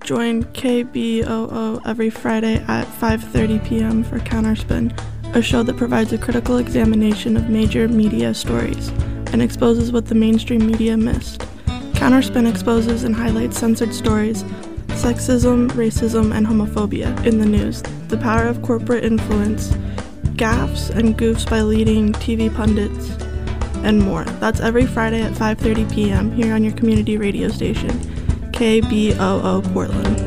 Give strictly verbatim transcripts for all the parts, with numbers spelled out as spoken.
Join K B O O every Friday at five thirty p.m. for Counterspin, a show that provides a critical examination of major media stories and exposes what the mainstream media missed. Counterspin exposes and highlights censored stories, sexism, racism, and homophobia in the news, the power of corporate influence, gaffes and goofs by leading T V pundits, and more. That's every Friday at five thirty p.m. here on your community radio station, K B O O Portland.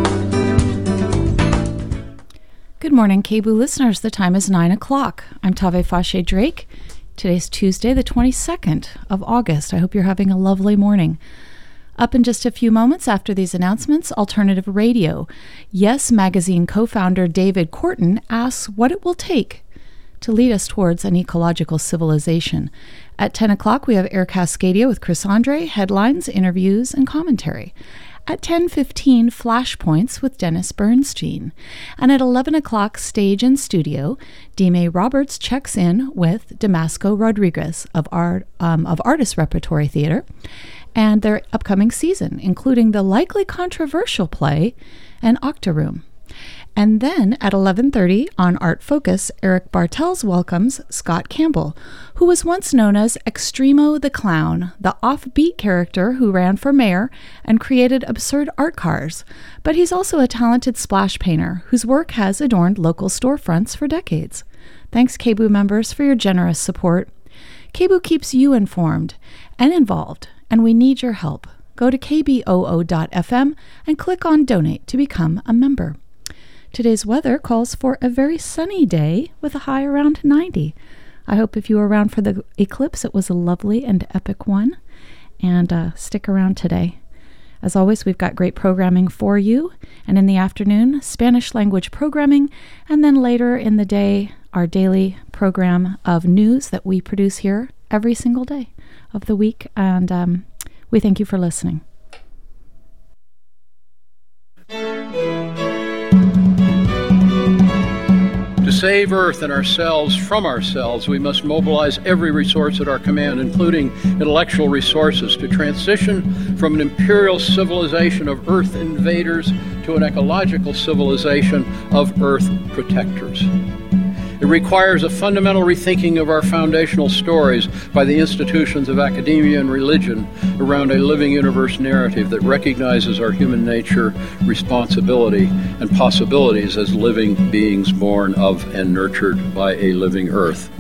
Good morning, K B O O listeners. The time is nine o'clock. I'm Tave Fashe Drake. Today's Tuesday, the twenty-second of August. I hope you're having a lovely morning. Up in just a few moments after these announcements, Alternative Radio. Yes Magazine co-founder David Korten asks what it will take to lead us towards an ecological civilization. At ten o'clock, we have Air Cascadia with Chris Andre, headlines, interviews, and commentary. At ten fifteen, Flashpoints with Dennis Bernstein. And at eleven o'clock, Stage and Studio, Dime Roberts checks in with Damasco Rodriguez of, Art, um, of Artist Repertory Theater and their upcoming season, including the likely controversial play, An Octoroom. And then at eleven thirty on Art Focus, Eric Bartels welcomes Scott Campbell, who was once known as Extremo the Clown, the offbeat character who ran for mayor and created absurd art cars. But he's also a talented splash painter whose work has adorned local storefronts for decades. Thanks, K B O O members, for your generous support. K B O O keeps you informed and involved, and we need your help. Go to k b o o dot f m and click on Donate to become a member. Today's weather calls for a very sunny day with a high around ninety. I hope if you were around for the eclipse, it was a lovely and epic one. And uh, stick around today. As always, we've got great programming for you. And in the afternoon, Spanish language programming. And then later in the day, our daily program of news that we produce here every single day of the week. And um, we thank you for listening. To save Earth and ourselves from ourselves, we must mobilize every resource at our command, including intellectual resources, to transition from an imperial civilization of Earth invaders to an ecological civilization of Earth protectors. It requires a fundamental rethinking of our foundational stories by the institutions of academia and religion around a living universe narrative that recognizes our human nature, responsibility, and possibilities as living beings born of and nurtured by a living Earth.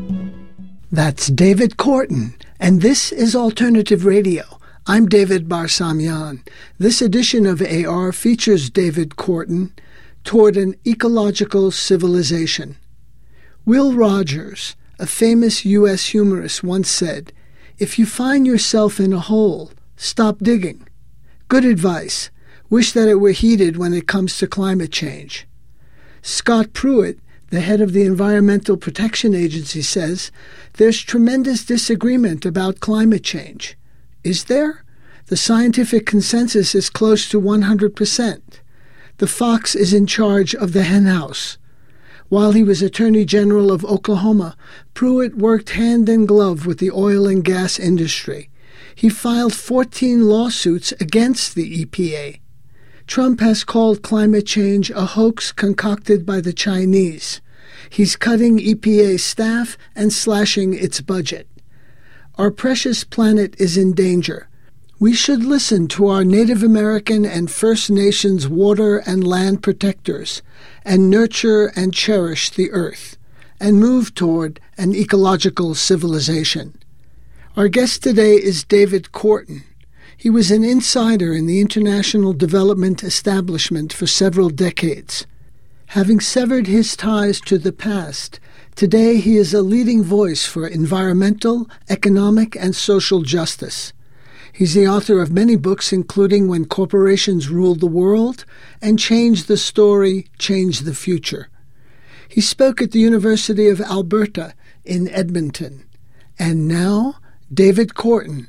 That's David Korten, and this is Alternative Radio. I'm David Barsamian. This edition of A R features David Korten, Toward an Ecological Civilization. Will Rogers, a famous U S humorist, once said, "If you find yourself in a hole, stop digging." Good advice. Wish that it were heeded when it comes to climate change. Scott Pruitt, the head of the Environmental Protection Agency, says, "There's tremendous disagreement about climate change." Is there? The scientific consensus is close to one hundred percent. The fox is in charge of the henhouse. While he was Attorney General of Oklahoma, Pruitt worked hand in glove with the oil and gas industry. He filed fourteen lawsuits against the E P A. Trump has called climate change a hoax concocted by the Chinese. He's cutting E P A staff and slashing its budget. Our precious planet is in danger. We should listen to our Native American and First Nations water and land protectors and nurture and cherish the earth and move toward an ecological civilization. Our guest today is David Korten. He was an insider in the international development establishment for several decades. Having severed his ties to the past, today he is a leading voice for environmental, economic, and social justice. He's the author of many books, including When Corporations Rule the World and Change the Story, Change the Future. He spoke at the University of Alberta in Edmonton. And now, David Korten.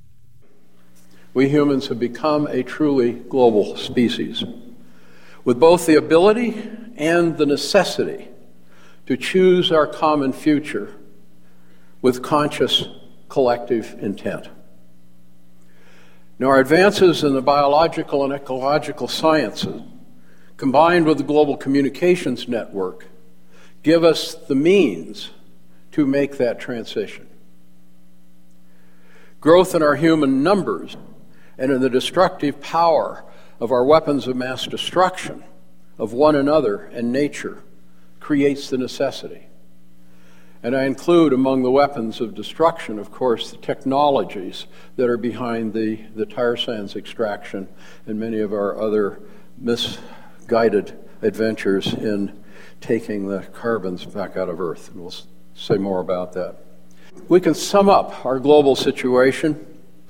We humans have become a truly global species, with both the ability and the necessity to choose our common future with conscious collective intent. Now, our advances in the biological and ecological sciences, combined with the global communications network, give us the means to make that transition. Growth in our human numbers and in the destructive power of our weapons of mass destruction of one another and nature creates the necessity. And I include among the weapons of destruction, of course, the technologies that are behind the, the tar sands extraction and many of our other misguided adventures in taking the carbons back out of Earth. And we'll say more about that. We can sum up our global situation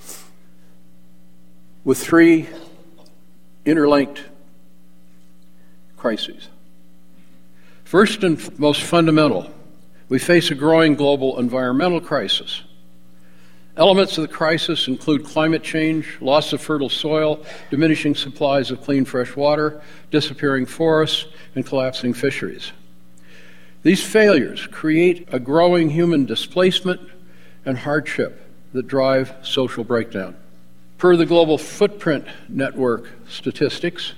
with three interlinked crises. First and most fundamental, we face a growing global environmental crisis. Elements of the crisis include climate change, loss of fertile soil, diminishing supplies of clean fresh water, disappearing forests, and collapsing fisheries. These failures create a growing human displacement and hardship that drive social breakdown. Per the Global Footprint Network statistics,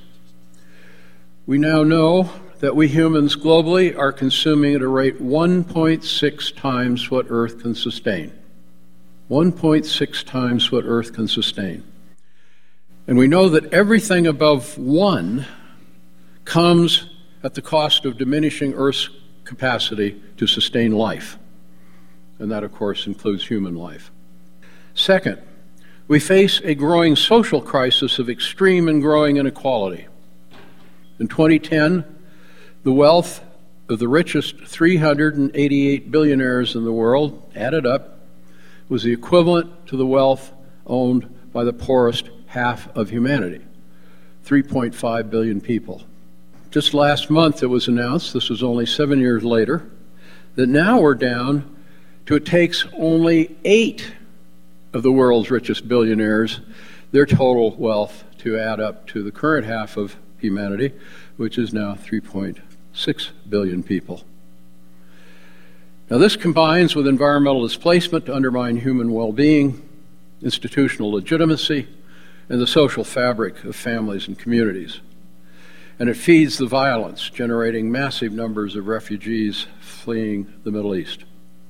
we now know that we humans globally are consuming at a rate one point six times what Earth can sustain. one point six times what Earth can sustain. And we know that everything above one comes at the cost of diminishing Earth's capacity to sustain life. And that, of course, includes human life. Second, we face a growing social crisis of extreme and growing inequality. In twenty ten, the wealth of the richest three hundred eighty-eight billionaires in the world, added up, was the equivalent to the wealth owned by the poorest half of humanity, three point five billion people. Just last month it was announced, this was only seven years later, that now we're down to it takes only eight of the world's richest billionaires, their total wealth, to add up to the current half of humanity, which is now three point six billion people. Now, this combines with environmental displacement to undermine human well-being, institutional legitimacy, and the social fabric of families and communities. And it feeds the violence, generating massive numbers of refugees fleeing the Middle East.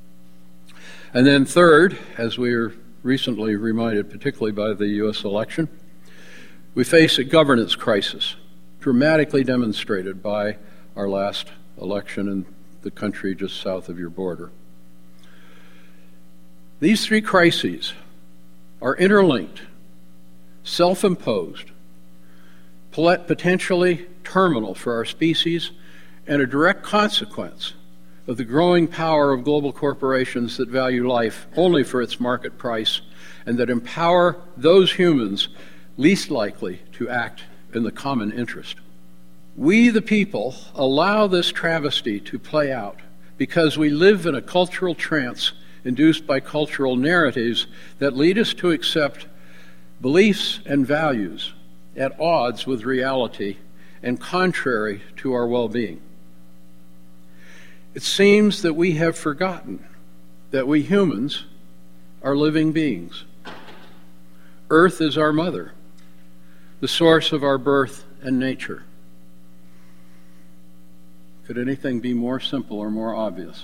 And then third, as we were recently reminded, particularly by the U S election, we face a governance crisis, dramatically demonstrated by our last election in the country just south of your border. These three crises are interlinked, self-imposed, potentially terminal for our species, and a direct consequence of the growing power of global corporations that value life only for its market price and that empower those humans least likely to act in the common interest. We, the people, allow this travesty to play out because we live in a cultural trance induced by cultural narratives that lead us to accept beliefs and values at odds with reality and contrary to our well-being. It seems that we have forgotten that we humans are living beings. Earth is our mother, the source of our birth and nature. Could anything be more simple or more obvious?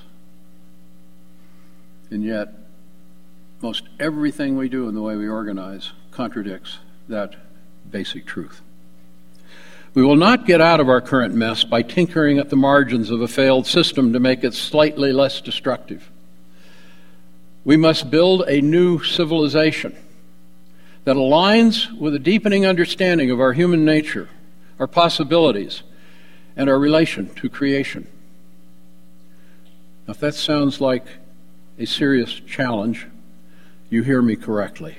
And yet, most everything we do in the way we organize contradicts that basic truth. We will not get out of our current mess by tinkering at the margins of a failed system to make it slightly less destructive. We must build a new civilization that aligns with a deepening understanding of our human nature, our possibilities, and our relation to creation. Now, if that sounds like a serious challenge, you hear me correctly.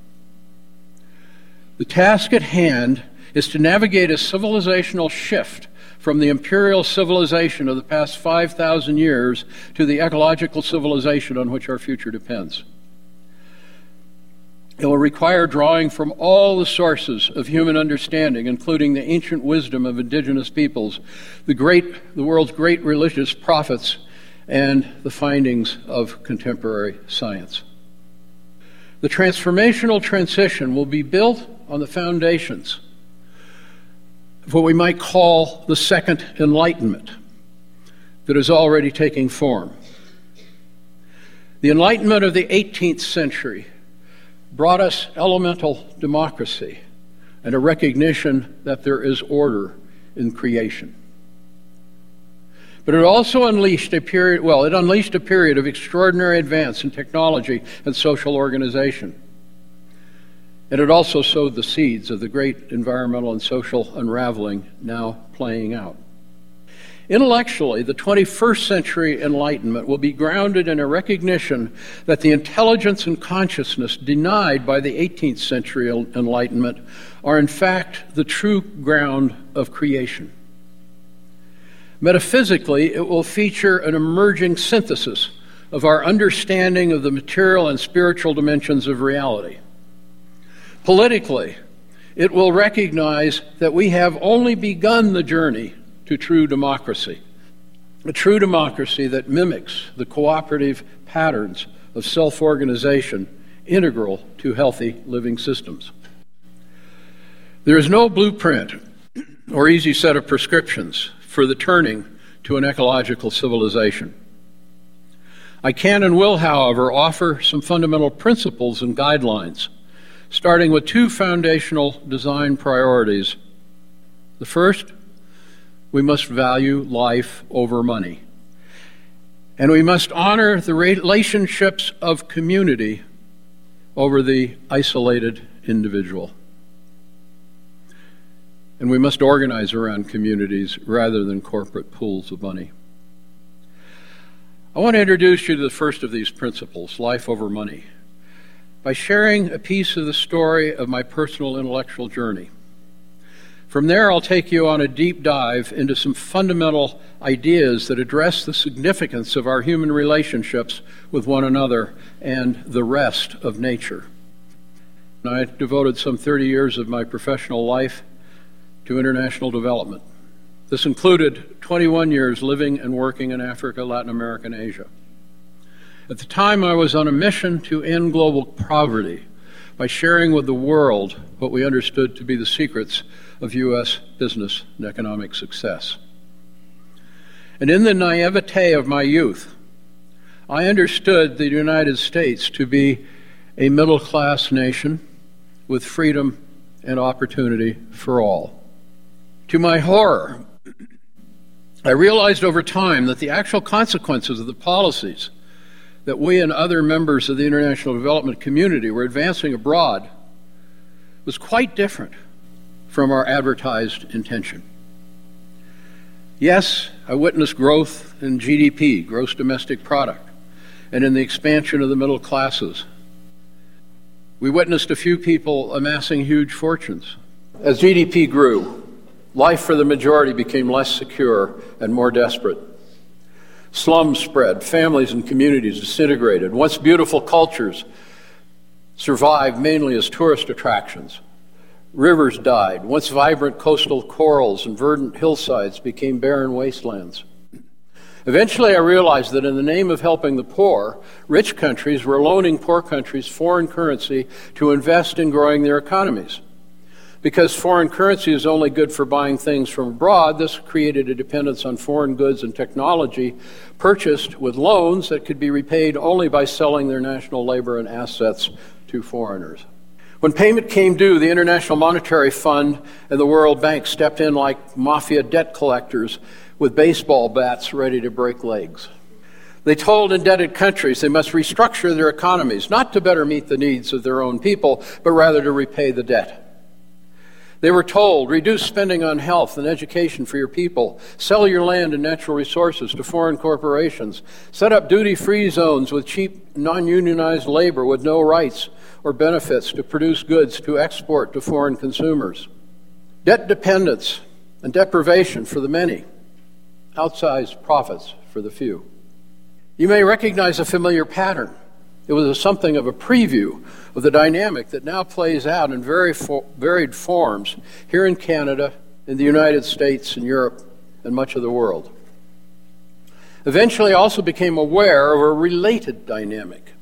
The task at hand is to navigate a civilizational shift from the imperial civilization of the past five thousand years to the ecological civilization on which our future depends. It will require drawing from all the sources of human understanding, including the ancient wisdom of indigenous peoples, the great, the world's great religious prophets, and the findings of contemporary science. The transformational transition will be built on the foundations of what we might call the Second Enlightenment that is already taking form. The Enlightenment of the eighteenth century brought us elemental democracy and a recognition that there is order in creation. But it also unleashed a period, well, it unleashed a period of extraordinary advance in technology and social organization. And it also sowed the seeds of the great environmental and social unraveling now playing out. Intellectually, the twenty-first century Enlightenment will be grounded in a recognition that the intelligence and consciousness denied by the eighteenth century Enlightenment are in fact the true ground of creation. Metaphysically, it will feature an emerging synthesis of our understanding of the material and spiritual dimensions of reality. Politically, it will recognize that we have only begun the journey to true democracy, a true democracy that mimics the cooperative patterns of self-organization integral to healthy living systems. There is no blueprint or easy set of prescriptions for the turning to an ecological civilization. I can and will, however, offer some fundamental principles and guidelines, starting with two foundational design priorities. The first, we must value life over money. And we must honor the relationships of community over the isolated individual. And we must organize around communities rather than corporate pools of money. I want to introduce you to the first of these principles, life over money, by sharing a piece of the story of my personal intellectual journey. From there, I'll take you on a deep dive into some fundamental ideas that address the significance of our human relationships with one another and the rest of nature. I devoted some thirty years of my professional life to international development. This included twenty-one years living and working in Africa, Latin America, and Asia. At the time, I was on a mission to end global poverty by sharing with the world what we understood to be the secrets of U S business and economic success. And in the naivete of my youth, I understood the United States to be a middle-class nation with freedom and opportunity for all. To my horror, I realized over time that the actual consequences of the policies that we and other members of the international development community were advancing abroad was quite different from our advertised intention. Yes, I witnessed growth in G D P, gross domestic product, and in the expansion of the middle classes. We witnessed a few people amassing huge fortunes. As G D P grew, life for the majority became less secure and more desperate. Slums spread, families and communities disintegrated. Once beautiful cultures survived mainly as tourist attractions. Rivers died. Once vibrant coastal corals and verdant hillsides became barren wastelands. Eventually, I realized that in the name of helping the poor, rich countries were loaning poor countries foreign currency to invest in growing their economies. Because foreign currency is only good for buying things from abroad, this created a dependence on foreign goods and technology purchased with loans that could be repaid only by selling their national labor and assets to foreigners. When payment came due, the International Monetary Fund and the World Bank stepped in like mafia debt collectors with baseball bats ready to break legs. They told indebted countries they must restructure their economies, not to better meet the needs of their own people, but rather to repay the debt. They were told, reduce spending on health and education for your people, sell your land and natural resources to foreign corporations, set up duty-free zones with cheap, non-unionized labor with no rights or benefits to produce goods to export to foreign consumers. Debt dependence and deprivation for the many, outsized profits for the few. You may recognize a familiar pattern. It was something of a preview of the dynamic that now plays out in very fo- varied forms here in Canada, in the United States, in Europe, and much of the world. Eventually, I also became aware of a related dynamic,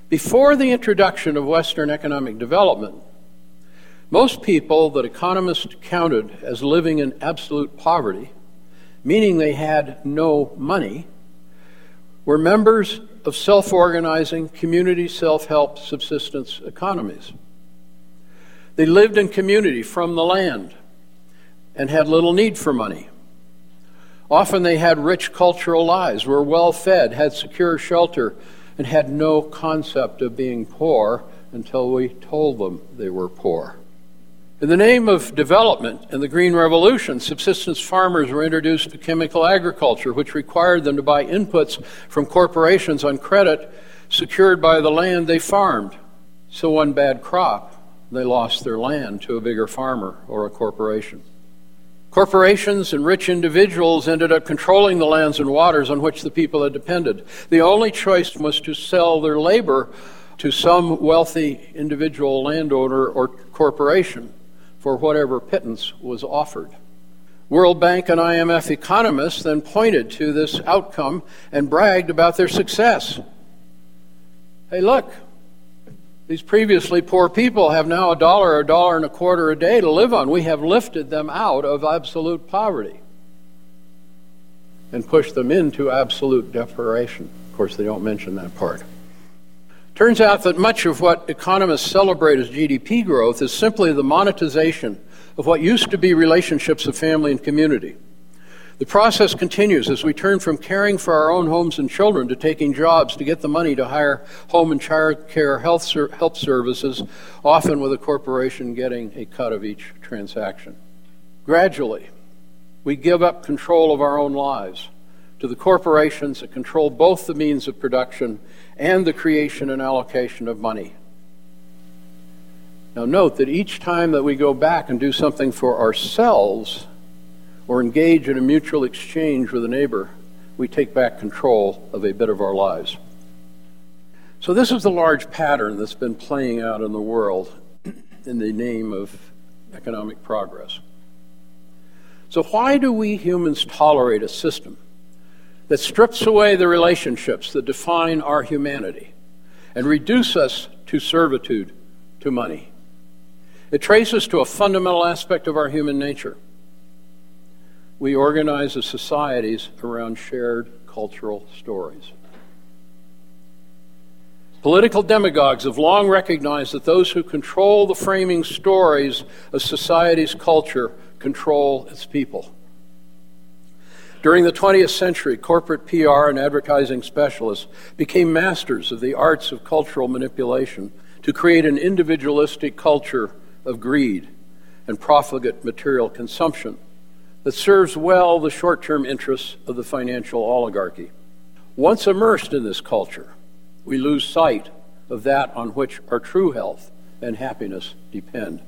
Before the introduction of Western economic development, most people that economists counted as living in absolute poverty, meaning they had no money, were members of self-organizing, community self-help subsistence economies. They lived in community from the land and had little need for money. Often they had rich cultural lives, were well-fed, had secure shelter, and had no concept of being poor until we told them they were poor. In the name of development and the Green Revolution, subsistence farmers were introduced to chemical agriculture, which required them to buy inputs from corporations on credit secured by the land they farmed. So one bad crop, they lost their land to a bigger farmer or a corporation. Corporations and rich individuals ended up controlling the lands and waters on which the people had depended. The only choice was to sell their labor to some wealthy individual landowner or corporation for whatever pittance was offered. World Bank and I M F economists then pointed to this outcome and bragged about their success. Hey, look, these previously poor people have now a dollar or a dollar and a quarter a day to live on. We have lifted them out of absolute poverty and pushed them into absolute desperation. Of course, they don't mention that part. Turns out that much of what economists celebrate as G D P growth is simply the monetization of what used to be relationships of family and community. The process continues as we turn from caring for our own homes and children to taking jobs to get the money to hire home and child care health, ser- health services, often with a corporation getting a cut of each transaction. Gradually, we give up control of our own lives to the corporations that control both the means of production and the creation and allocation of money. Now note that each time that we go back and do something for ourselves or engage in a mutual exchange with a neighbor, we take back control of a bit of our lives. So this is the large pattern that's been playing out in the world in the name of economic progress. So why do we humans tolerate a system that strips away the relationships that define our humanity and reduce us to servitude to money? It traces to a fundamental aspect of our human nature. We organize as societies around shared cultural stories. Political demagogues have long recognized that those who control the framing stories of society's culture control its people. During the twentieth century, corporate P R and advertising specialists became masters of the arts of cultural manipulation to create an individualistic culture of greed and profligate material consumption that serves well the short-term interests of the financial oligarchy. Once immersed in this culture, we lose sight of that on which our true health and happiness depend.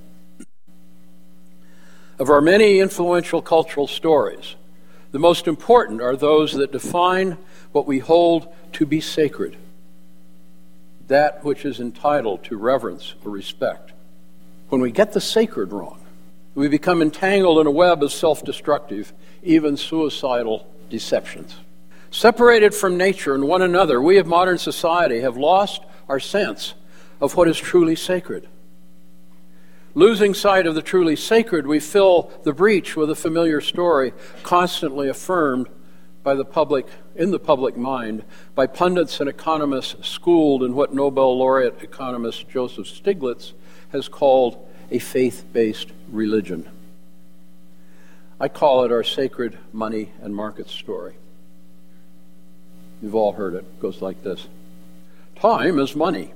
Of our many influential cultural stories, the most important are those that define what we hold to be sacred, that which is entitled to reverence or respect. When we get the sacred wrong, we become entangled in a web of self-destructive, even suicidal deceptions. Separated from nature and one another, we of modern society have lost our sense of what is truly sacred. Losing sight of the truly sacred, we fill the breach with a familiar story constantly affirmed by the public, in the public mind, by pundits and economists schooled in what Nobel laureate economist Joseph Stiglitz has called a faith-based religion. I call it our sacred money and market story. You've all heard it. It goes like this. Time is money.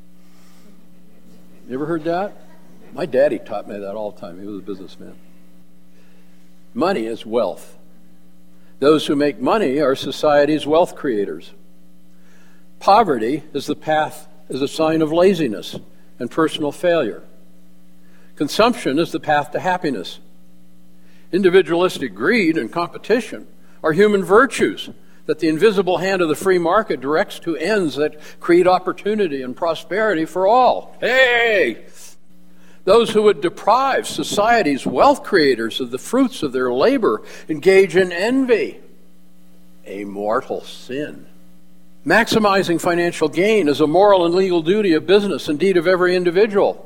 You ever heard that? My daddy taught me that all the time. He was a businessman. Money is wealth. Those who make money are society's wealth creators. Poverty is the path, is a sign of laziness and personal failure. Consumption is the path to happiness. Individualistic greed and competition are human virtues that the invisible hand of the free market directs to ends that create opportunity and prosperity for all. Hey! Those who would deprive society's wealth creators of the fruits of their labor engage in envy, a mortal sin. Maximizing financial gain is a moral and legal duty of business, indeed of every individual.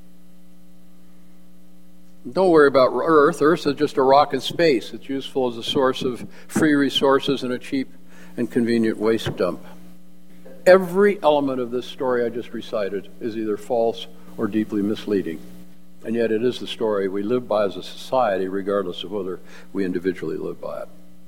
Don't worry about Earth. Earth is just a rock in space. It's useful as a source of free resources and a cheap and convenient waste dump. Every element of this story I just recited is either false or deeply misleading. And yet it is the story we live by as a society, regardless of whether we individually live by it.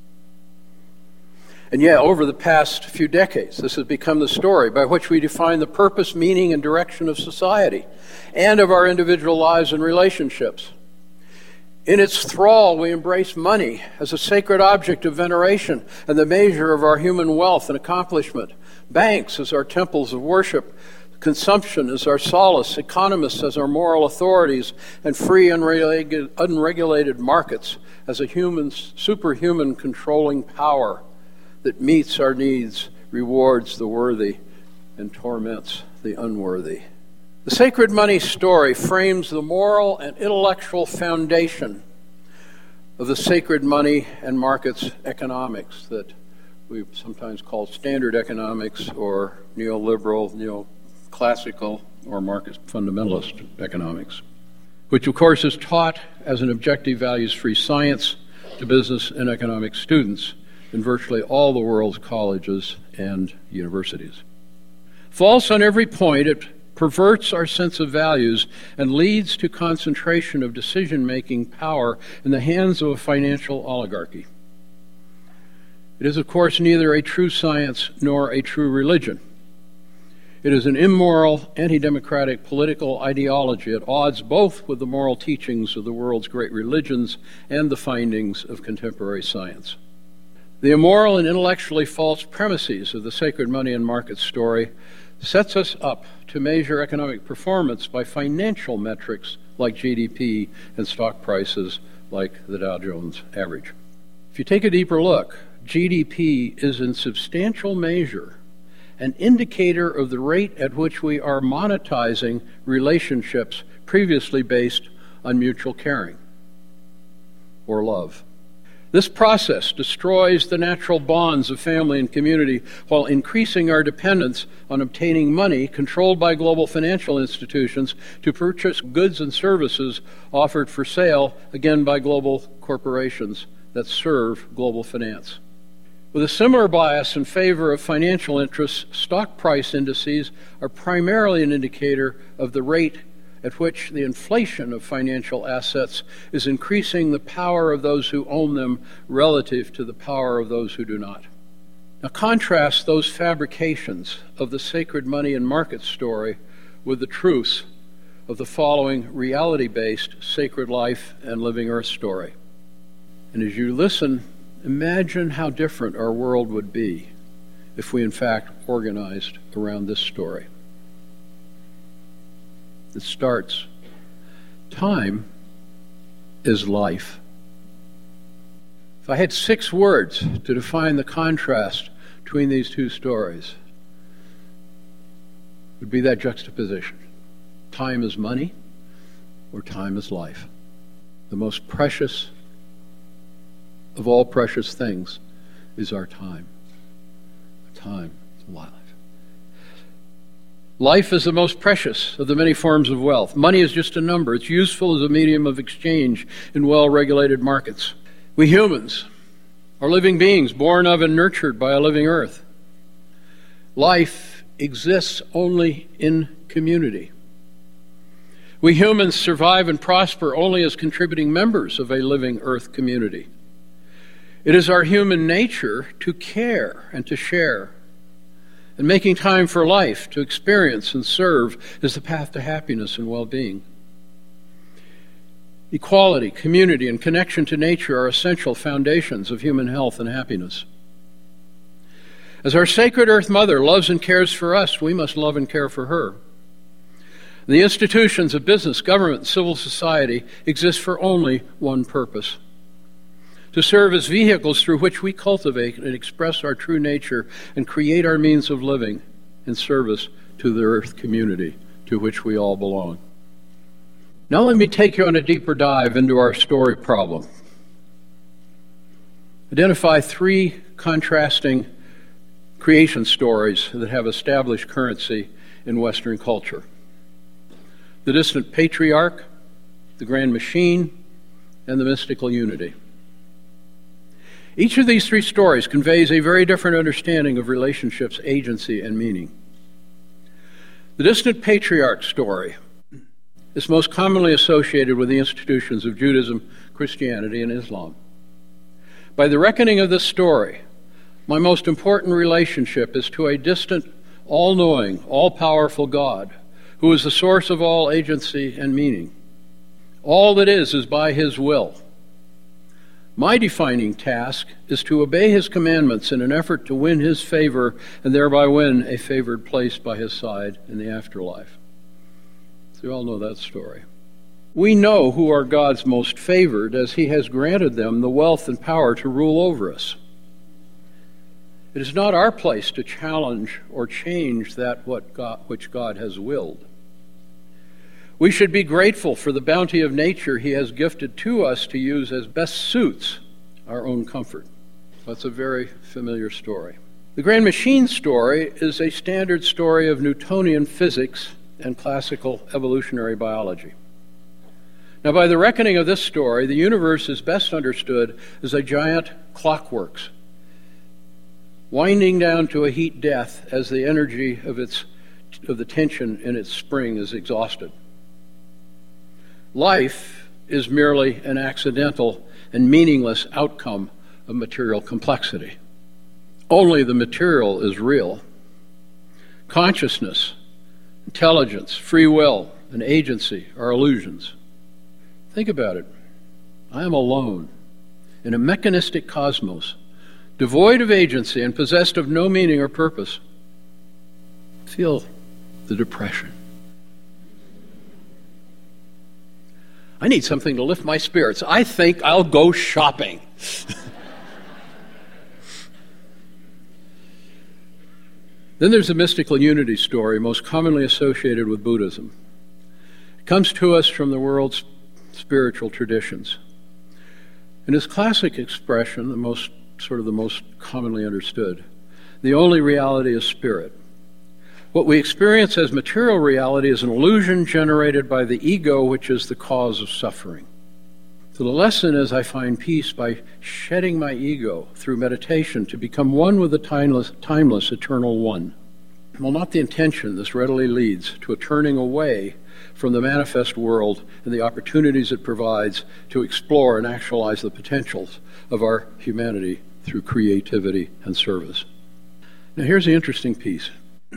And yet, over the past few decades, this has become the story by which we define the purpose, meaning, and direction of society and of our individual lives and relationships. In its thrall, we embrace money as a sacred object of veneration and the measure of our human wealth and accomplishment. Banks as our temples of worship, consumption as our solace, economists as our moral authorities, and free, unregulated, unregulated markets as a human, superhuman controlling power that meets our needs, rewards the worthy, and torments the unworthy. The Sacred Money story frames the moral and intellectual foundation of the sacred money and markets economics that we sometimes call standard economics or neoliberal, neoclassical, or market fundamentalist economics, which of course is taught as an objective values-free science to business and economic students in virtually all the world's colleges and universities. False on every point, it perverts our sense of values and leads to concentration of decision-making power in the hands of a financial oligarchy. It is, of course, neither a true science nor a true religion. It is an immoral, anti-democratic political ideology at odds both with the moral teachings of the world's great religions and the findings of contemporary science. The immoral and intellectually false premises of the Sacred Money and Market story sets us up to measure economic performance by financial metrics like G D P and stock prices like the Dow Jones average. If you take a deeper look, G D P is in substantial measure an indicator of the rate at which we are monetizing relationships previously based on mutual caring or love. This process destroys the natural bonds of family and community while increasing our dependence on obtaining money controlled by global financial institutions to purchase goods and services offered for sale, again by global corporations that serve global finance. With a similar bias in favor of financial interests, stock price indices are primarily an indicator of the rate at which the inflation of financial assets is increasing the power of those who own them relative to the power of those who do not. Now contrast those fabrications of the Sacred Money and Market story with the truths of the following reality-based Sacred Life and Living Earth story. And as you listen, imagine how different our world would be if we in fact organized around this story. It starts, time is life. If I had six words to define the contrast between these two stories, it would be that juxtaposition. Time is money, or time is life. The most precious of all precious things is our time. Time is life. Life is the most precious of the many forms of wealth. Money is just a number. It's useful as a medium of exchange in well-regulated markets. We humans are living beings born of and nurtured by a living earth. Life exists only in community. We humans survive and prosper only as contributing members of a living earth community. It is our human nature to care and to share. And making time for life, to experience and serve, is the path to happiness and well-being. Equality, community, and connection to nature are essential foundations of human health and happiness. As our sacred Earth Mother loves and cares for us, we must love and care for her. The institutions of business, government, and civil society exist for only one purpose: to serve as vehicles through which we cultivate and express our true nature and create our means of living in service to the earth community to which we all belong. Now let me take you on a deeper dive into our story problem. Identify three contrasting creation stories that have established currency in Western culture. The Distant Patriarch, The Grand Machine, and The Mystical Unity. Each of these three stories conveys a very different understanding of relationships, agency, and meaning. The Distant Patriarch story is most commonly associated with the institutions of Judaism, Christianity, and Islam. By the reckoning of this story, my most important relationship is to a distant, all-knowing, all-powerful God, who is the source of all agency and meaning. All that is is by his will. My defining task is to obey his commandments in an effort to win his favor and thereby win a favored place by his side in the afterlife. So you all know that story. We know who are God's most favored, as he has granted them the wealth and power to rule over us. It is not our place to challenge or change that what God, which God has willed. We should be grateful for the bounty of nature he has gifted to us to use as best suits our own comfort. That's a very familiar story. The Grand Machine story is a standard story of Newtonian physics and classical evolutionary biology. Now, by the reckoning of this story, the universe is best understood as a giant clockworks, winding down to a heat death as the energy of its of the tension in its spring is exhausted. Life is merely an accidental and meaningless outcome of material complexity. Only the material is real. Consciousness, intelligence, free will, and agency are illusions. Think about it. I am alone in a mechanistic cosmos, devoid of agency and possessed of no meaning or purpose. Feel the depression. I need something to lift my spirits. I think I'll go shopping. Then there's the mystical unity story, most commonly associated with Buddhism. It comes to us from the world's spiritual traditions. In its classic expression, the most sort of the most commonly understood, the only reality is spirit. What we experience as material reality is an illusion generated by the ego, which is the cause of suffering. So the lesson is I find peace by shedding my ego through meditation to become one with the timeless, timeless eternal one. Well, not the intention, this readily leads to a turning away from the manifest world and the opportunities it provides to explore and actualize the potentials of our humanity through creativity and service. Now here's the interesting piece.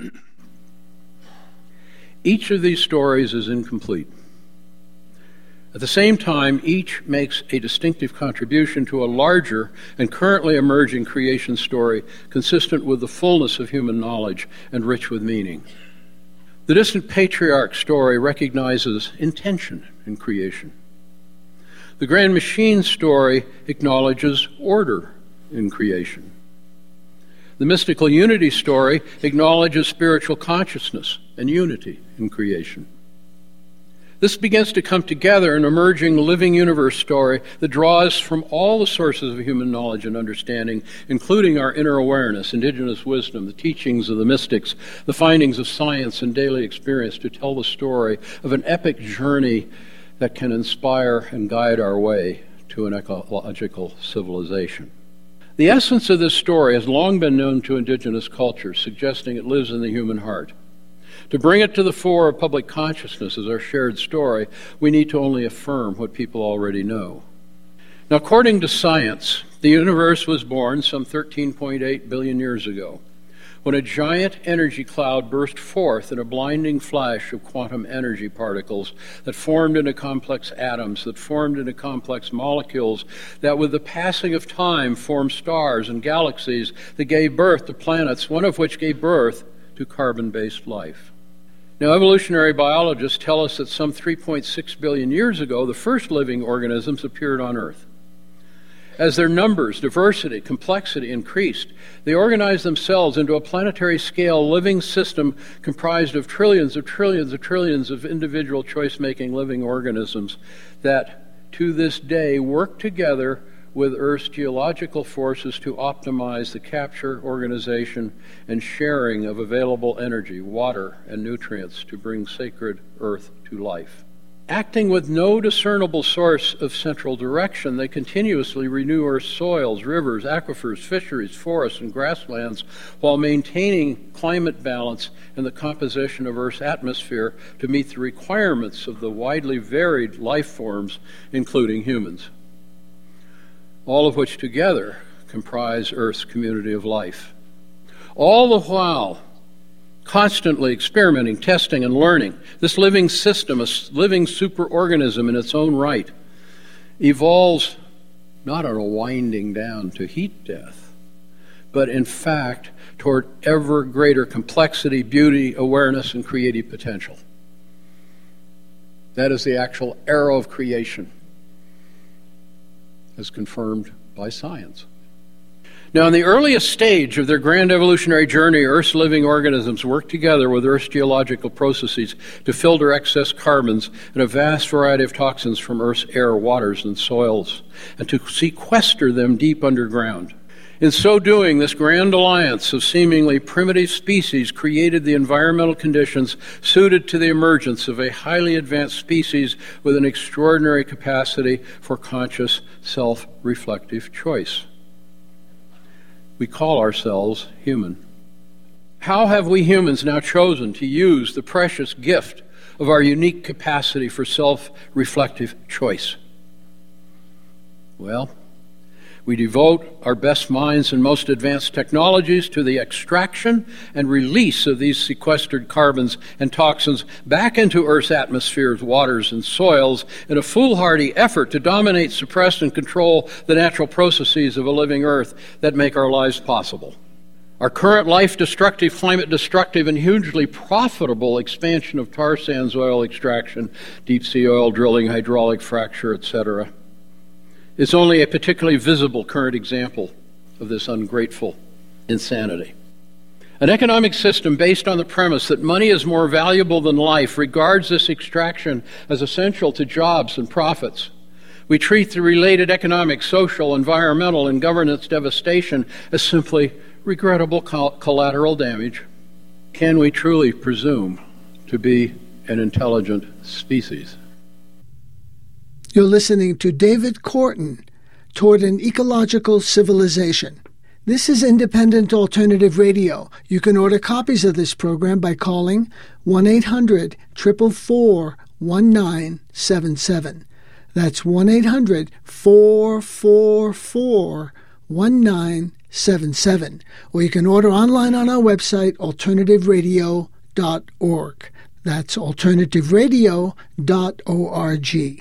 Each of these stories is incomplete. At the same time, each makes a distinctive contribution to a larger and currently emerging creation story consistent with the fullness of human knowledge and rich with meaning. The Distant Patriarch story recognizes intention in creation. The Grand Machine story acknowledges order in creation. The Mystical Unity story acknowledges spiritual consciousness and unity in creation. This begins to come together in an emerging living universe story that draws from all the sources of human knowledge and understanding, including our inner awareness, indigenous wisdom, the teachings of the mystics, the findings of science and daily experience to tell the story of an epic journey that can inspire and guide our way to an ecological civilization. The essence of this story has long been known to indigenous cultures, suggesting it lives in the human heart. To bring it to the fore of public consciousness as our shared story, we need to only affirm what people already know. Now, according to science, the universe was born some thirteen point eight billion years ago, when a giant energy cloud burst forth in a blinding flash of quantum energy particles that formed into complex atoms, that formed into complex molecules, that with the passing of time formed stars and galaxies that gave birth to planets, one of which gave birth to carbon-based life. Now, evolutionary biologists tell us that some three point six billion years ago, the first living organisms appeared on Earth. As their numbers, diversity, complexity increased, they organized themselves into a planetary-scale living system comprised of trillions of trillions of trillions of individual choice-making living organisms that, to this day, work together with Earth's geological forces to optimize the capture, organization, and sharing of available energy, water, and nutrients to bring sacred Earth to life. Acting with no discernible source of central direction, they continuously renew Earth's soils, rivers, aquifers, fisheries, forests, and grasslands while maintaining climate balance and the composition of Earth's atmosphere to meet the requirements of the widely varied life forms, including humans, all of which together comprise Earth's community of life. All the while, constantly experimenting, testing, and learning, this living system, a living superorganism in its own right, evolves not on a winding down to heat death, but in fact toward ever greater complexity, beauty, awareness, and creative potential. That is the actual arrow of creation, as confirmed by science. Now, in the earliest stage of their grand evolutionary journey, Earth's living organisms work together with Earth's geological processes to filter excess carbons and a vast variety of toxins from Earth's air, waters, and soils, and to sequester them deep underground. In so doing, this grand alliance of seemingly primitive species created the environmental conditions suited to the emergence of a highly advanced species with an extraordinary capacity for conscious, self-reflective choice. We call ourselves human. How have we humans now chosen to use the precious gift of our unique capacity for self-reflective choice? Well, we devote our best minds and most advanced technologies to the extraction and release of these sequestered carbons and toxins back into Earth's atmospheres, waters, and soils in a foolhardy effort to dominate, suppress, and control the natural processes of a living Earth that make our lives possible. Our current life-destructive, climate-destructive, and hugely profitable expansion of tar sands oil extraction, deep-sea oil drilling, hydraulic fracture, et cetera, is only a particularly visible current example of this ungrateful insanity. An economic system based on the premise that money is more valuable than life regards this extraction as essential to jobs and profits. We treat the related economic, social, environmental, and governance devastation as simply regrettable collateral damage. Can we truly presume to be an intelligent species? You're listening to David Korten, Toward an Ecological Civilization. This is Independent Alternative Radio. You can order copies of this program by calling one eight hundred, four four four, one nine seven seven. That's one eight hundred, four four four, one nine seven seven. Or you can order online on our website, alternative radio dot org. That's alternative radio dot org.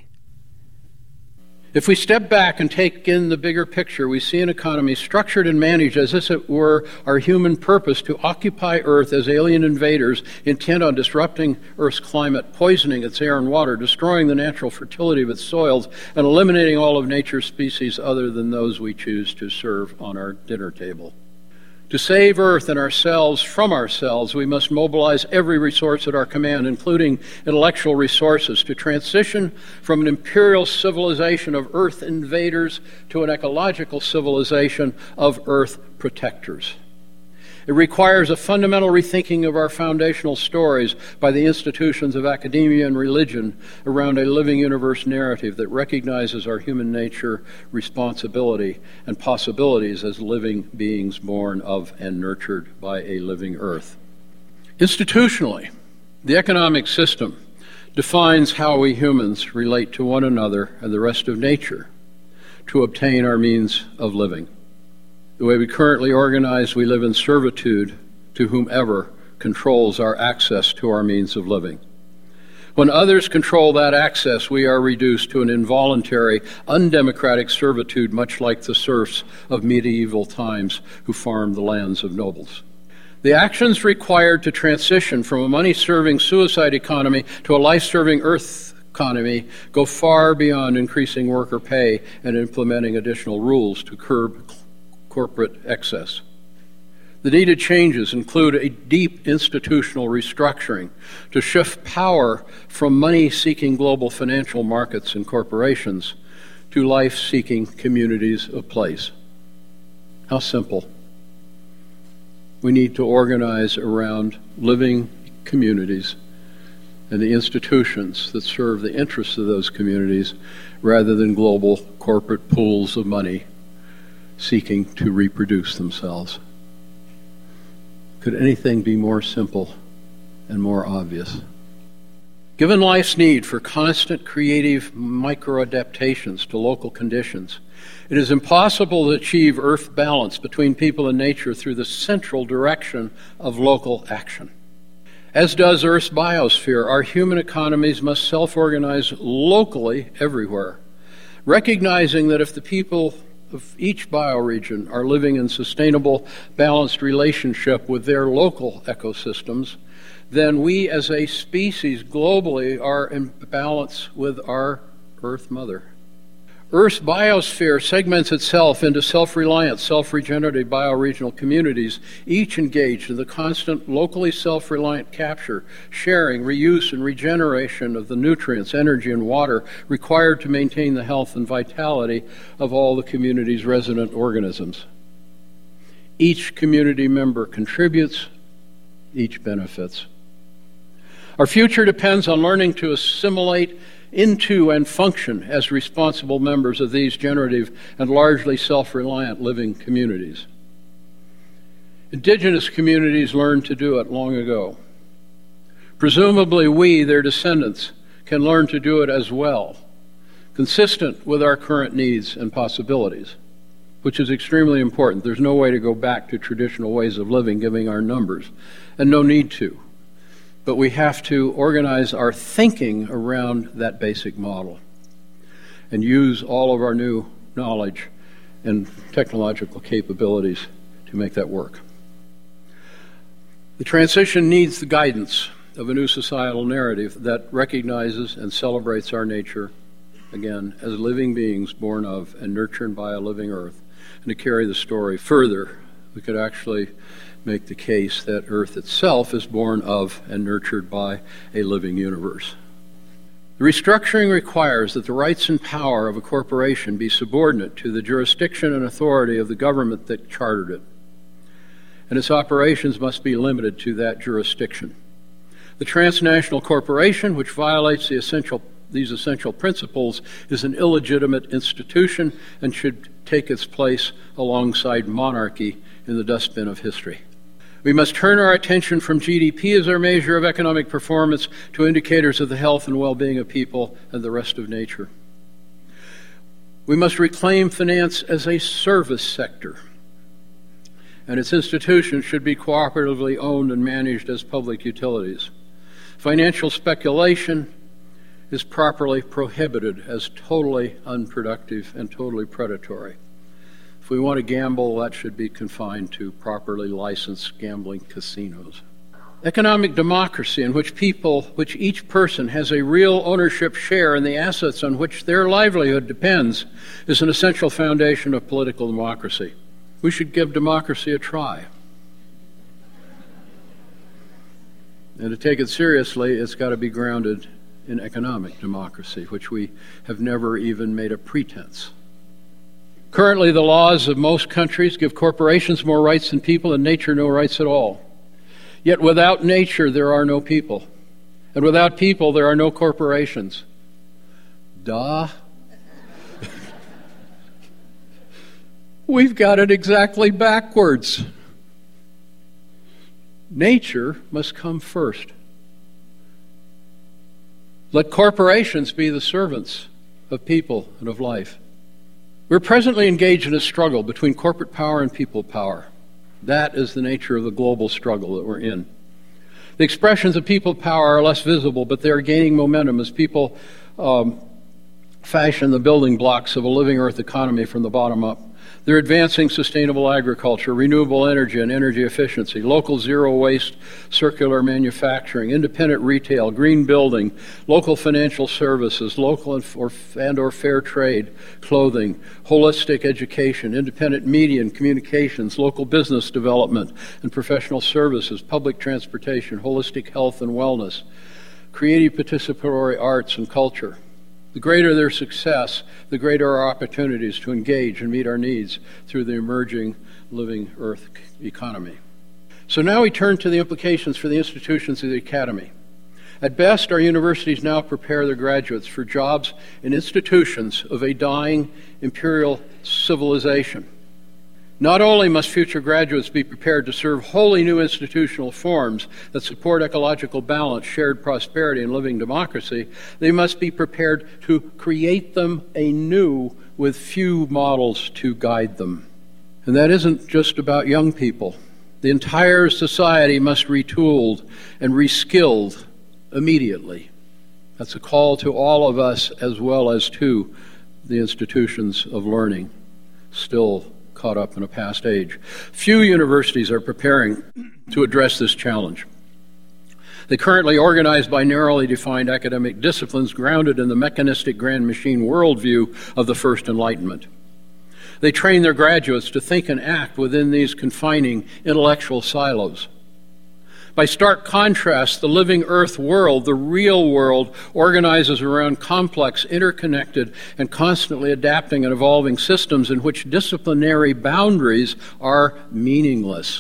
If we step back and take in the bigger picture, we see an economy structured and managed as if it were our human purpose to occupy Earth as alien invaders intent on disrupting Earth's climate, poisoning its air and water, destroying the natural fertility of its soils, and eliminating all of nature's species other than those we choose to serve on our dinner table. To save Earth and ourselves from ourselves, we must mobilize every resource at our command, including intellectual resources, to transition from an imperial civilization of Earth invaders to an ecological civilization of Earth protectors. It requires a fundamental rethinking of our foundational stories by the institutions of academia and religion around a living universe narrative that recognizes our human nature, responsibility, and possibilities as living beings born of and nurtured by a living Earth. Institutionally, the economic system defines how we humans relate to one another and the rest of nature to obtain our means of living. The way we currently organize, we live in servitude to whomever controls our access to our means of living. When others control that access, we are reduced to an involuntary, undemocratic servitude, much like the serfs of medieval times who farmed the lands of nobles. The actions required to transition from a money-serving suicide economy to a life-serving earth economy go far beyond increasing worker pay and implementing additional rules to curb corporate excess. The needed changes include a deep institutional restructuring to shift power from money-seeking global financial markets and corporations to life-seeking communities of place. How simple. We need to organize around living communities and the institutions that serve the interests of those communities rather than global corporate pools of money seeking to reproduce themselves. Could anything be more simple and more obvious? Given life's need for constant creative micro-adaptations to local conditions, it is impossible to achieve Earth balance between people and nature through the central direction of local action. As does Earth's biosphere, our human economies must self-organize locally everywhere, recognizing that if the people of each bioregion are living in sustainable, balanced relationship with their local ecosystems, then we as a species globally are in balance with our Earth Mother. Earth's biosphere segments itself into self-reliant, self-regenerative bioregional communities, each engaged in the constant, locally self-reliant capture, sharing, reuse, and regeneration of the nutrients, energy, and water required to maintain the health and vitality of all the community's resident organisms. Each community member contributes, each benefits. Our future depends on learning to assimilate into and function as responsible members of these generative and largely self-reliant living communities. Indigenous communities learned to do it long ago. Presumably we, their descendants, can learn to do it as well, consistent with our current needs and possibilities, which is extremely important. There's no way to go back to traditional ways of living given our numbers, and no need to. But we have to organize our thinking around that basic model and use all of our new knowledge and technological capabilities to make that work. The transition needs the guidance of a new societal narrative that recognizes and celebrates our nature, again, as living beings born of and nurtured by a living earth. And to carry the story further, we could actually make the case that Earth itself is born of and nurtured by a living universe. The restructuring requires that the rights and power of a corporation be subordinate to the jurisdiction and authority of the government that chartered it, and its operations must be limited to that jurisdiction. The transnational corporation, which violates the essential, these essential principles, is an illegitimate institution and should take its place alongside monarchy in the dustbin of history. We must turn our attention from G D P as our measure of economic performance to indicators of the health and well-being of people and the rest of nature. We must reclaim finance as a service sector, and its institutions should be cooperatively owned and managed as public utilities. Financial speculation is properly prohibited as totally unproductive and totally predatory. If we want to gamble, that should be confined to properly licensed gambling casinos. Economic democracy, in which people, which each person has a real ownership share in the assets on which their livelihood depends, is an essential foundation of political democracy. We should give democracy a try. And to take it seriously, it's got to be grounded in economic democracy, which we have never even made a pretense. Currently, the laws of most countries give corporations more rights than people and nature no rights at all. Yet without nature, there are no people. And without people, there are no corporations. Duh. We've got it exactly backwards. Nature must come first. Let corporations be the servants of people and of life. We're presently engaged in a struggle between corporate power and people power. That is the nature of the global struggle that we're in. The expressions of people power are less visible, but they are gaining momentum as people um, fashion the building blocks of a living earth economy from the bottom up. They're advancing sustainable agriculture, renewable energy and energy efficiency, local zero waste circular manufacturing, independent retail, green building, local financial services, local and or, and or fair trade, clothing, holistic education, independent media and communications, local business development and professional services, public transportation, holistic health and wellness, creative participatory arts and culture. The greater their success, the greater our opportunities to engage and meet our needs through the emerging living Earth economy. So now we turn to the implications for the institutions of the academy. At best, our universities now prepare their graduates for jobs in institutions of a dying imperial civilization. Not only must future graduates be prepared to serve wholly new institutional forms that support ecological balance, shared prosperity, and living democracy, they must be prepared to create them anew with few models to guide them. And that isn't just about young people. The entire society must retooled and reskilled immediately. That's a call to all of us as well as to the institutions of learning, still caught up in a past age. Few universities are preparing to address this challenge. They currently organize by narrowly defined academic disciplines grounded in the mechanistic grand machine worldview of the First Enlightenment. They train their graduates to think and act within these confining intellectual silos. By stark contrast, the living Earth world, the real world, organizes around complex, interconnected, and constantly adapting and evolving systems in which disciplinary boundaries are meaningless.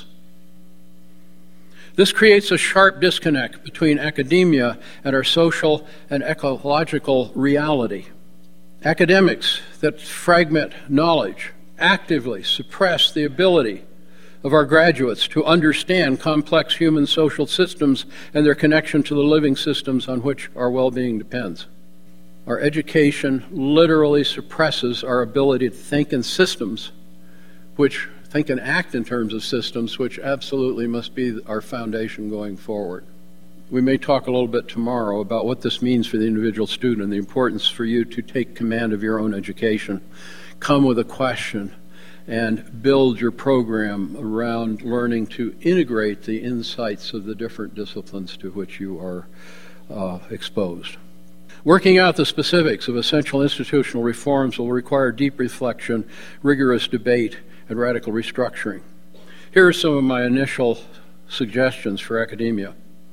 This creates a sharp disconnect between academia and our social and ecological reality. Academics that fragment knowledge actively suppress the ability of our graduates to understand complex human social systems and their connection to the living systems on which our well-being depends. Our education literally suppresses our ability to think in systems, which think and act in terms of systems, which absolutely must be our foundation going forward. We may talk a little bit tomorrow about what this means for the individual student and the importance for you to take command of your own education. Come with a question and build your program around learning to integrate the insights of the different disciplines to which you are uh, exposed. Working out the specifics of essential institutional reforms will require deep reflection, rigorous debate, and radical restructuring. Here are some of my initial suggestions for academia.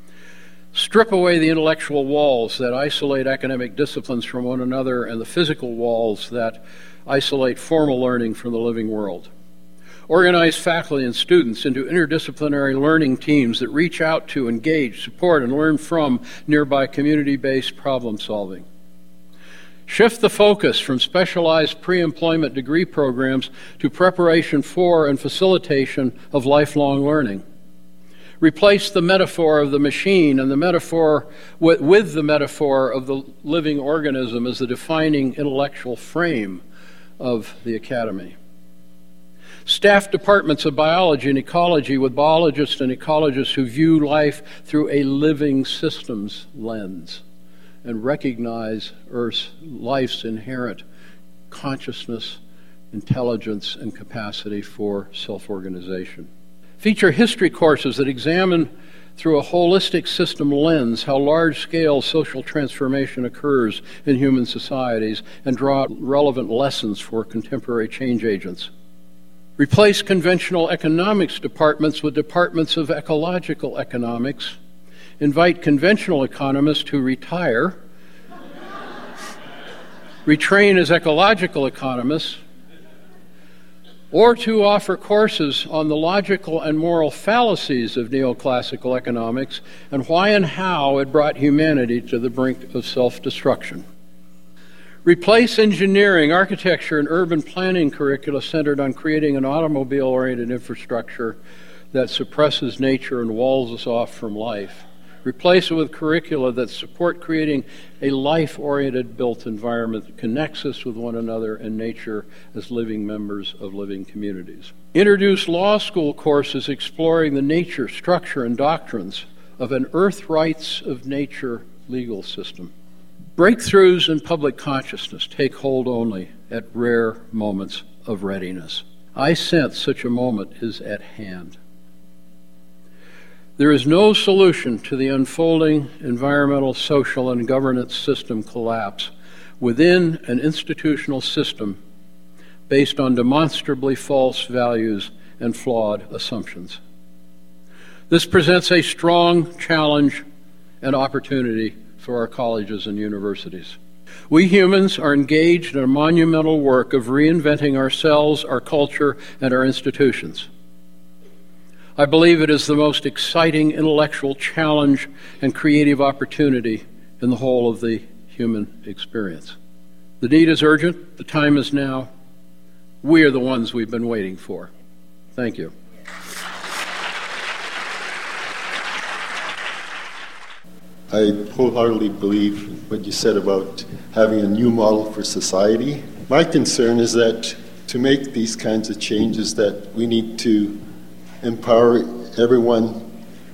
Strip away the intellectual walls that isolate academic disciplines from one another and the physical walls that isolate formal learning from the living world. Organize faculty and students into interdisciplinary learning teams that reach out to, engage, support, and learn from nearby community-based problem solving. Shift the focus from specialized pre-employment degree programs to preparation for and facilitation of lifelong learning. Replace the metaphor of the machine and the metaphor with, with the metaphor of the living organism as the defining intellectual frame of the academy. Staff departments of biology and ecology with biologists and ecologists who view life through a living systems lens and recognize Earth's life's inherent consciousness, intelligence, and capacity for self-organization. Feature history courses that examine through a holistic system lens how large-scale social transformation occurs in human societies and draw relevant lessons for contemporary change agents. Replace conventional economics departments with departments of ecological economics. Invite conventional economists to retire, retrain as ecological economists, or to offer courses on the logical and moral fallacies of neoclassical economics and why and how it brought humanity to the brink of self-destruction. Replace engineering, architecture, and urban planning curricula centered on creating an automobile-oriented infrastructure that suppresses nature and walls us off from life. Replace it with curricula that support creating a life-oriented built environment that connects us with one another and nature as living members of living communities. Introduce law school courses exploring the nature, structure, and doctrines of an earth rights of nature legal system. Breakthroughs in public consciousness take hold only at rare moments of readiness. I sense such a moment is at hand. There is no solution to the unfolding environmental, social, and governance system collapse within an institutional system based on demonstrably false values and flawed assumptions. This presents a strong challenge and opportunity for our colleges and universities. We humans are engaged in a monumental work of reinventing ourselves, our culture, and our institutions. I believe it is the most exciting intellectual challenge and creative opportunity in the whole of the human experience. The need is urgent. The time is now. We are the ones we've been waiting for. Thank you. I wholeheartedly believe what you said about having a new model for society. My concern is that to make these kinds of changes that we need to empower everyone.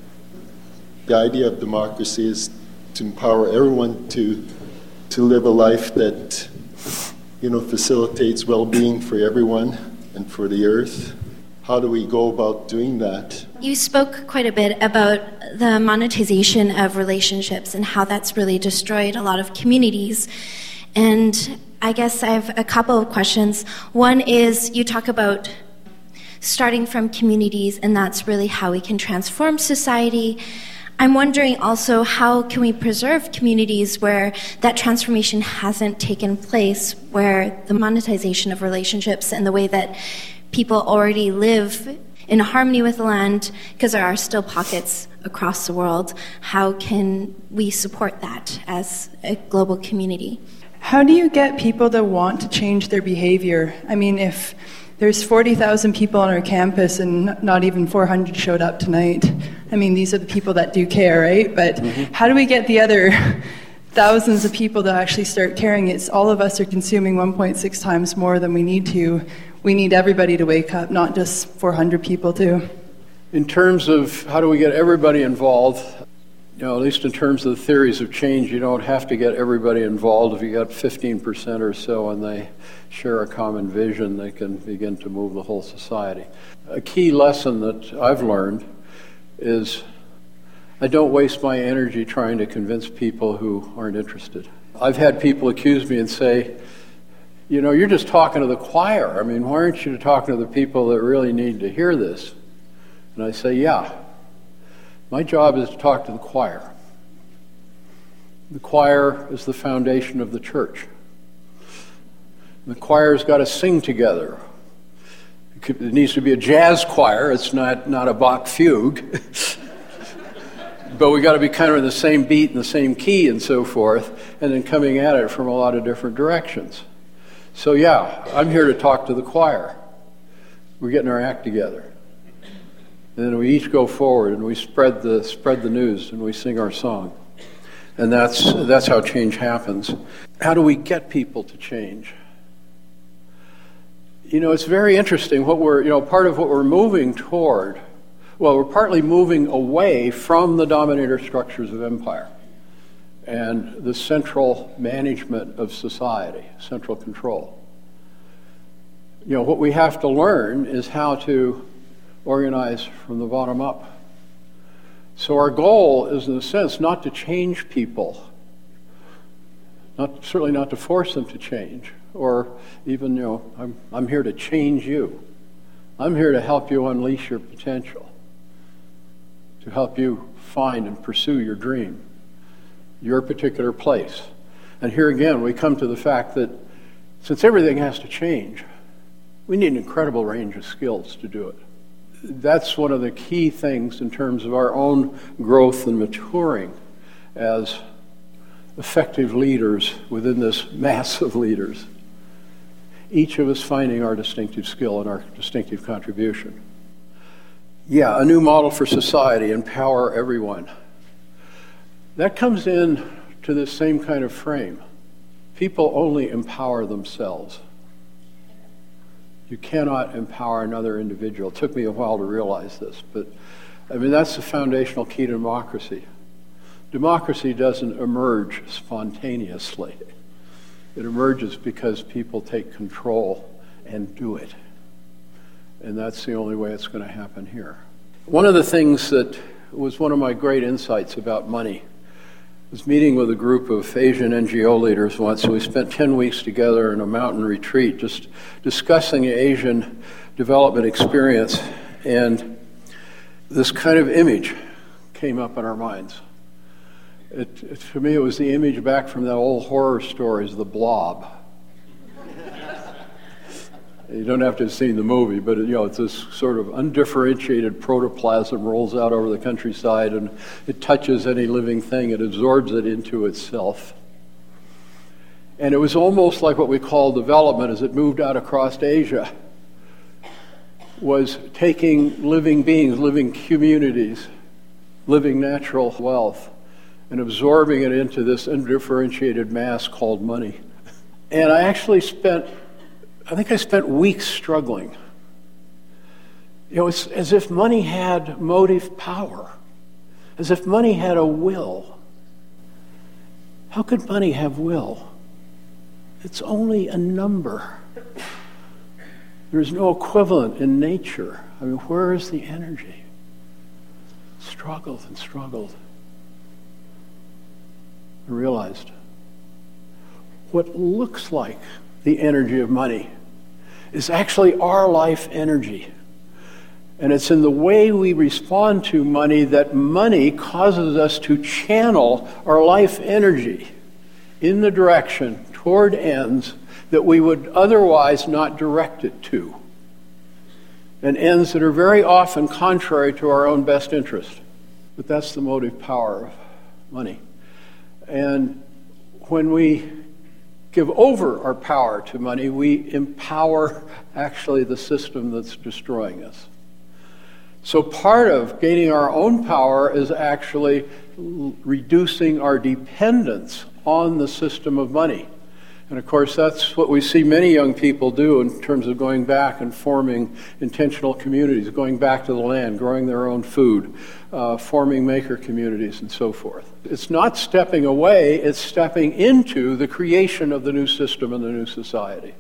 The idea of democracy is to empower everyone to to live a life that, you know, facilitates well-being for everyone and for the earth. How do we go about doing that? You spoke quite a bit about the monetization of relationships and how that's really destroyed a lot of communities. And I guess I have a couple of questions. One is, you talk about starting from communities, and that's really how we can transform society. I'm wondering also, how can we preserve communities where that transformation hasn't taken place, where the monetization of relationships and the way that people already live in harmony with the land, because there are still pockets across the world. How can we support that as a global community? How do you get people to want to change their behavior? I mean, if there's forty thousand people on our campus and not even four hundred showed up tonight, I mean, these are the people that do care, right? But mm-hmm. How do we get the other thousands of people to actually start caring? It's all of us are consuming one point six times more than we need to. We need everybody to wake up, not just four hundred people too. In terms of how do we get everybody involved, you know, at least in terms of the theories of change, you don't have to get everybody involved. If you got fifteen percent or so and they share a common vision, they can begin to move the whole society. A key lesson that I've learned is I don't waste my energy trying to convince people who aren't interested. I've had people accuse me and say, you know, you're just talking to the choir. I mean, why aren't you talking to the people that really need to hear this? And I say, yeah, my job is to talk to the choir. The choir is the foundation of the church. The choir's got to sing together. It needs to be a jazz choir. It's not, not a Bach fugue. But we got to be kind of in the same beat and the same key and so forth, and then coming at it from a lot of different directions. So yeah, I'm here to talk to the choir. We're getting our act together. And then we each go forward and we spread the spread the news and we sing our song. And that's that's how change happens. How do we get people to change? You know, it's very interesting what we're, you know, part of what we're moving toward, well, we're partly moving away from the dominator structures of empire and the central management of society, central control. You know, what we have to learn is how to organize from the bottom up. So our goal is, in a sense, not to change people, not certainly not to force them to change, or even, you know, I'm, I'm here to change you. I'm here to help you unleash your potential, to help you find and pursue your dream, your particular place. And here again, we come to the fact that since everything has to change, we need an incredible range of skills to do it. That's one of the key things in terms of our own growth and maturing as effective leaders within this mass of leaders. Each of us finding our distinctive skill and our distinctive contribution. Yeah, a new model for society, empower everyone. That comes in to this same kind of frame. People only empower themselves. You cannot empower another individual. It took me a while to realize this, but I mean, that's the foundational key to democracy. Democracy doesn't emerge spontaneously. It emerges because people take control and do it. And that's the only way it's going to happen here. One of the things that was one of my great insights about money was meeting with a group of Asian N G O leaders once. We spent ten weeks together in a mountain retreat just discussing the Asian development experience, and this kind of image came up in our minds. It, it, for me, it was the image back from the old horror stories, The Blob. You don't have to have seen the movie, but you know, it's this sort of undifferentiated protoplasm rolls out over the countryside, and it touches any living thing, it absorbs it into itself. And it was almost like what we call development as it moved out across Asia, was taking living beings, living communities, living natural wealth, and absorbing it into this undifferentiated mass called money. And I actually spent I think I spent weeks struggling. You know, it's as if money had motive power, as if money had a will. How could money have will? It's only a number. There's no equivalent in nature. I mean, where is the energy? Struggled and struggled. I realized what looks like the energy of money is actually our life energy. And it's in the way we respond to money that money causes us to channel our life energy in the direction toward ends that we would otherwise not direct it to, and ends that are very often contrary to our own best interest. But that's the motive power of money. And when we give over our power to money, we empower actually the system that's destroying us. So part of gaining our own power is actually l- reducing our dependence on the system of money. And of course, that's what we see many young people do in terms of going back and forming intentional communities, going back to the land, growing their own food, uh, forming maker communities, and so forth. It's not stepping away, it's stepping into the creation of the new system and the new society.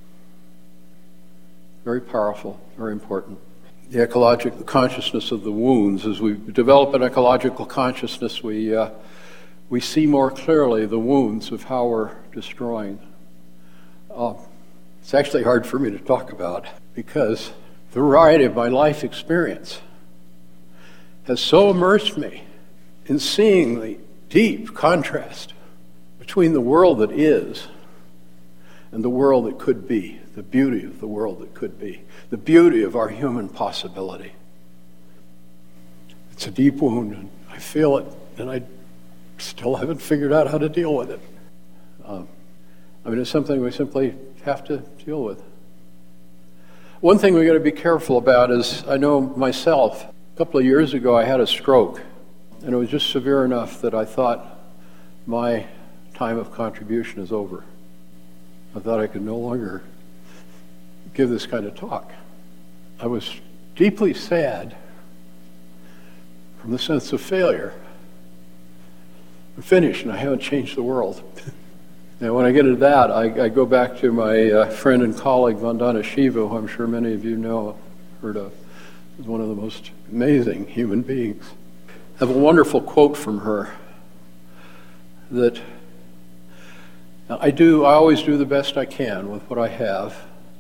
Very powerful, very important. The ecological consciousness of the wounds. As we develop an ecological consciousness, we uh, we see more clearly the wounds of how we're destroying. Uh, it's actually hard for me to talk about because the variety of my life experience has so immersed me in seeing the deep contrast between the world that is and the world that could be, the beauty of the world that could be, the beauty of our human possibility. It's a deep wound, and I feel it, and I still haven't figured out how to deal with it. Um, I mean, it's something we simply have to deal with. One thing we got to be careful about is, I know myself, a couple of years ago I had a stroke, and it was just severe enough that I thought my time of contribution is over. I thought I could no longer give this kind of talk. I was deeply sad from the sense of failure. I'm finished and I haven't changed the world. And when I get into that, I, I go back to my uh, friend and colleague Vandana Shiva, who I'm sure many of you know, heard of. Is one of the most amazing human beings. I have a wonderful quote from her that I do, I always do the best I can with what I have.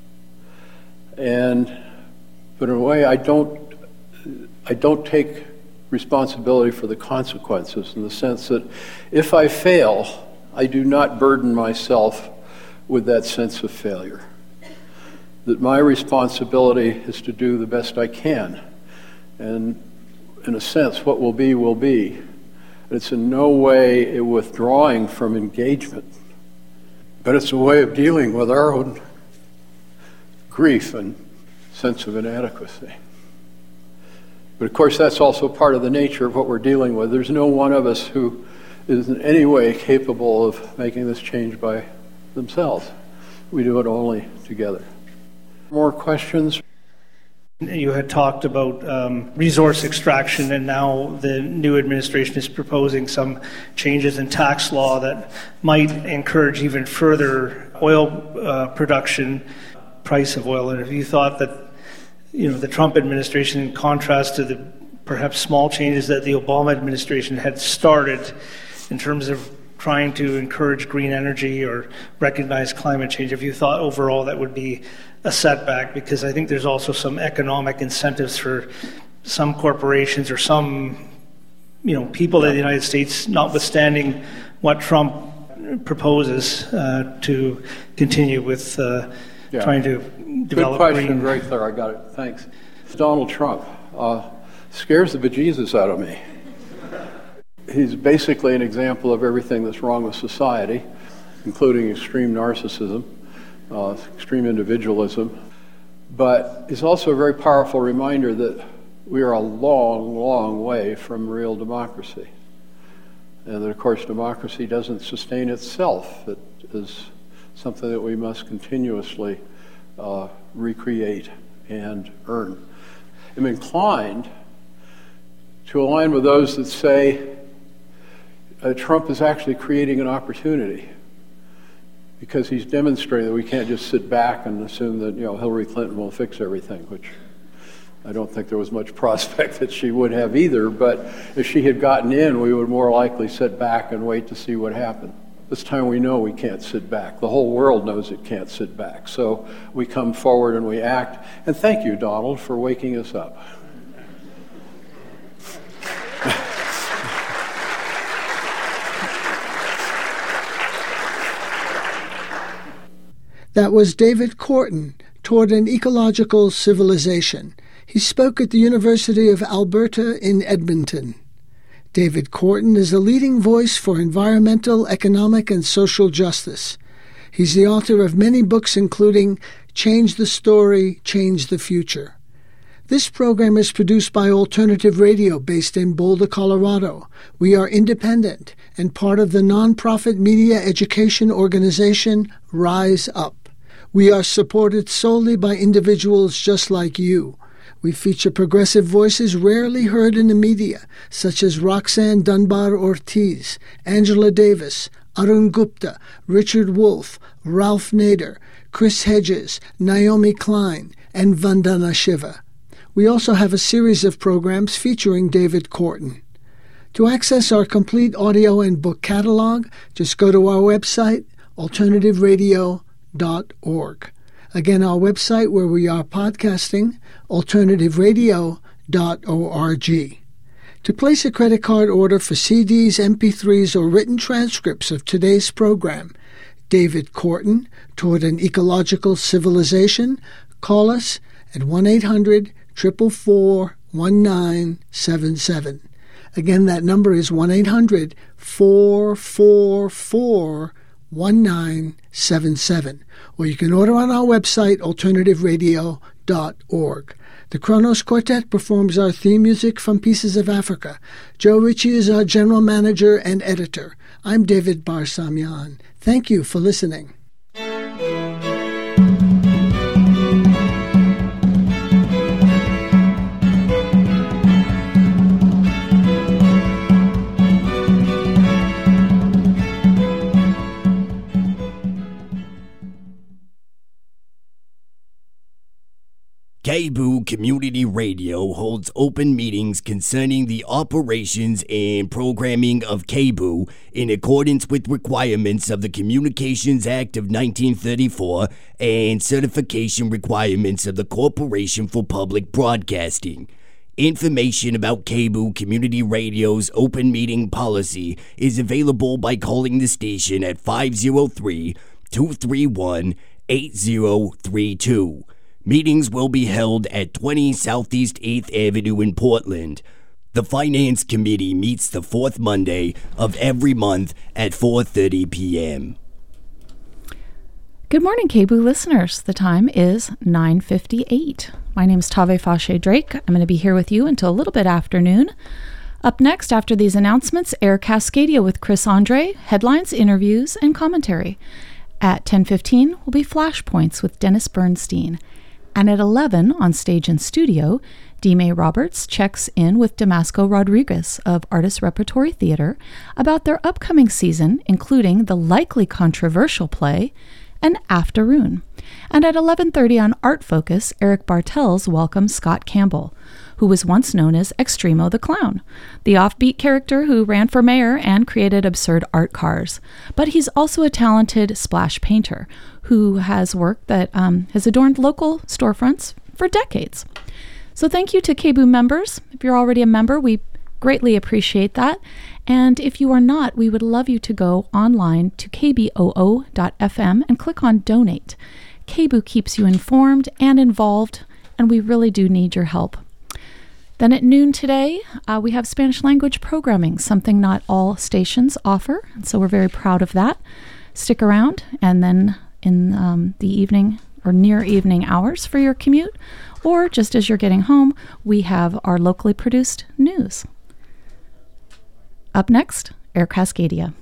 And, but in a way, I don't, I don't take responsibility for the consequences, in the sense that if I fail, I do not burden myself with that sense of failure. That my responsibility is to do the best I can. And in a sense, what will be, will be. It's in no way a withdrawing from engagement, but it's a way of dealing with our own grief and sense of inadequacy. But of course, that's also part of the nature of what we're dealing with. There's no one of us who is in any way capable of making this change by themselves. We do it only together. More questions? You had talked about um, resource extraction, and now the new administration is proposing some changes in tax law that might encourage even further oil uh, production, price of oil. And if you thought that, you know, the Trump administration, in contrast to the perhaps small changes that the Obama administration had started in terms of trying to encourage green energy or recognize climate change, if you thought overall that would be a setback, because I think there's also some economic incentives for some corporations or some you know, people in the United States, notwithstanding what Trump proposes, uh, to continue with uh, yeah. trying to develop. Good question, green. right there. I got it. Thanks. Donald Trump uh, scares the bejesus out of me. He's basically an example of everything that's wrong with society, including extreme narcissism, uh, extreme individualism. But it's also a very powerful reminder that we are a long, long way from real democracy. And that, of course, democracy doesn't sustain itself. It is something that we must continuously uh, recreate and earn. I'm inclined to align with those that say uh, Trump is actually creating an opportunity, because he's demonstrating that we can't just sit back and assume that, you know, Hillary Clinton will fix everything, which I don't think there was much prospect that she would have either. But if she had gotten in, we would more likely sit back and wait to see what happened. This time we know we can't sit back. The whole world knows it can't sit back. So we come forward and we act. And thank you, Donald, for waking us up. That was David Korten, Toward an Ecological Civilization. He spoke at the University of Alberta in Edmonton. David Korten is a leading voice for environmental, economic, and social justice. He's the author of many books, including Change the Story, Change the Future. This program is produced by Alternative Radio, based in Boulder, Colorado. We are independent and part of the nonprofit media education organization Rise Up. We are supported solely by individuals just like you. We feature progressive voices rarely heard in the media, such as Roxanne Dunbar-Ortiz, Angela Davis, Arun Gupta, Richard Wolff, Ralph Nader, Chris Hedges, Naomi Klein, and Vandana Shiva. We also have a series of programs featuring David Korten. To access our complete audio and book catalog, just go to our website, alternative radio dot org. Again, our website where we are podcasting, alternative radio dot org. To place a credit card order for C Ds, M P threes, or written transcripts of today's program, David Korten, Toward an Ecological Civilization, call us at one eight hundred, four four four, one nine seven seven. Again, that number is one eight hundred, four four four, one nine seven seven. Or you can order on our website, alternative radio dot org. The Kronos Quartet performs our theme music from Pieces of Africa. Joe Ritchie is our general manager and editor. I'm David Barsamian. Thank you for listening. K B U Community Radio holds open meetings concerning the operations and programming of K B U in accordance with requirements of the Communications Act of nineteen thirty-four and certification requirements of the Corporation for Public Broadcasting. Information about K B U Community Radio's open meeting policy is available by calling the station at five oh three, two three one, eight oh three two. Meetings will be held at twenty Southeast eighth Avenue in Portland. The Finance Committee meets the fourth Monday of every month at four thirty p.m. Good morning, K B U listeners. The time is nine fifty-eight. My name is Tave Fashe Drake. I'm going to be here with you until a little bit after noon. Up next, after these announcements, Air Cascadia with Chris Andre, headlines, interviews, and commentary. At ten fifteen will be Flashpoints with Dennis Bernstein. And at eleven, on stage and studio, Dime Roberts checks in with Damasco Rodriguez of Artist Repertory Theater about their upcoming season, including the likely controversial play, and Afternoon. And at eleven thirty on Art Focus, Eric Bartels welcomes Scott Campbell, who was once known as Extremo the Clown, the offbeat character who ran for mayor and created absurd art cars. But he's also a talented splash painter who has work that um, has adorned local storefronts for decades. So thank you to K B U members. If you're already a member, we Greatly appreciate that. And if you are not, we would love you to go online to k b o o dot f m and click on Donate. K B O O keeps you informed and involved, and we really do need your help. Then at noon today, uh, we have Spanish language programming, something not all stations offer, and so we're very proud of that. Stick around, and then in um, the evening or near evening hours for your commute, or just as you're getting home, we have our locally produced news. Up next, Air Cascadia.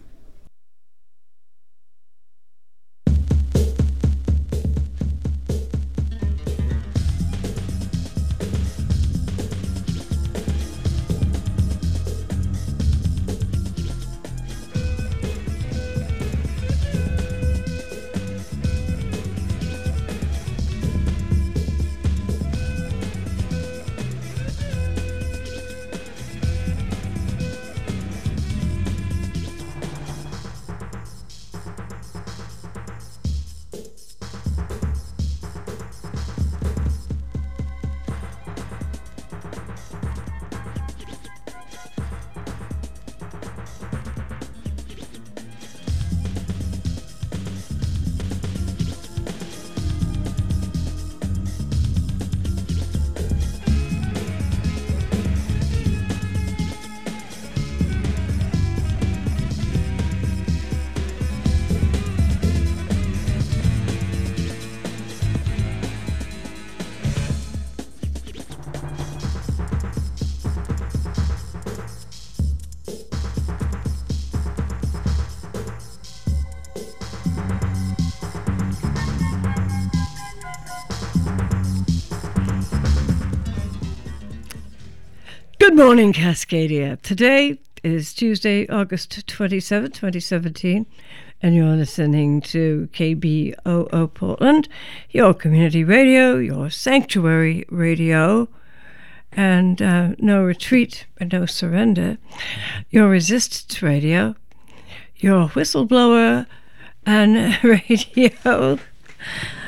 Good morning, Cascadia. Today is Tuesday, August twenty-seventh, twenty seventeen, and you're listening to K B O O Portland, your community radio, your sanctuary radio, and uh, no retreat and no surrender, your resistance radio, your whistleblower and radio.